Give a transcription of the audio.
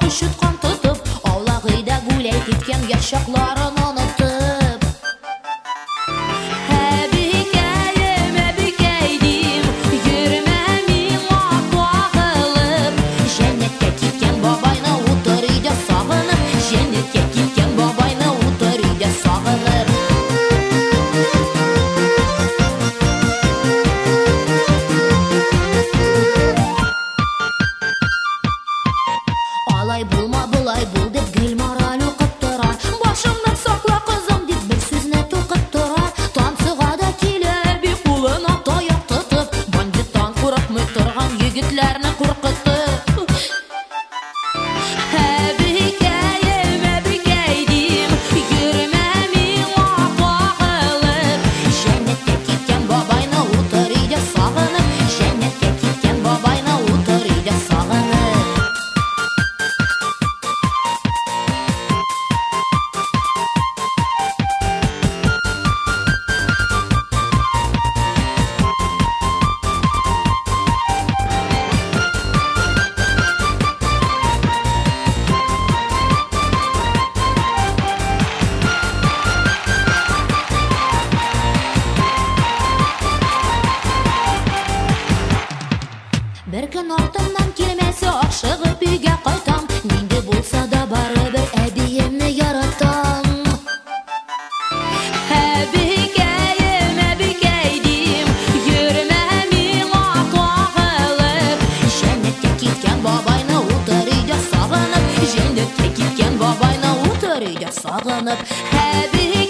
шутқан тұтып, аулағыда гулей кеткен яшақларын ұнытып. Әбікәйім, әбікәйдім, жүрме миңа қағылып. Жәннетке кеткен бабайны утыр үйде сағынып, жәннетке кеткен бабайны утыр үйде сағынып. Алай булма, бұлай бұл деп Гүлмарал оқып тұра. Башымнан сақла қызым деп бір сөзіне тоқып тұра. Тансыға да келіп, қолына таяқ тұтып, бандиттан қорықмай тұрған егітлерні қорқытып. Әбікәйім, әбікәйдім, жүрме миңа қағылып. Жәннетке кеткен бабайны утыр үйде сағынып, жәннетке кеткен бабайны утыр үйде сағынып. Бір күн артымнан келмесе ашығып үйге қайтам. Ненде болса да барыбір әбиемні яратам. Әбікәйім, әбікәйдім, жүрме миңа қағылып. Жәннетке кеткен бабайны утыр үйде сағынып, жәннетке кеткен бабайны утыр үйде сағынып.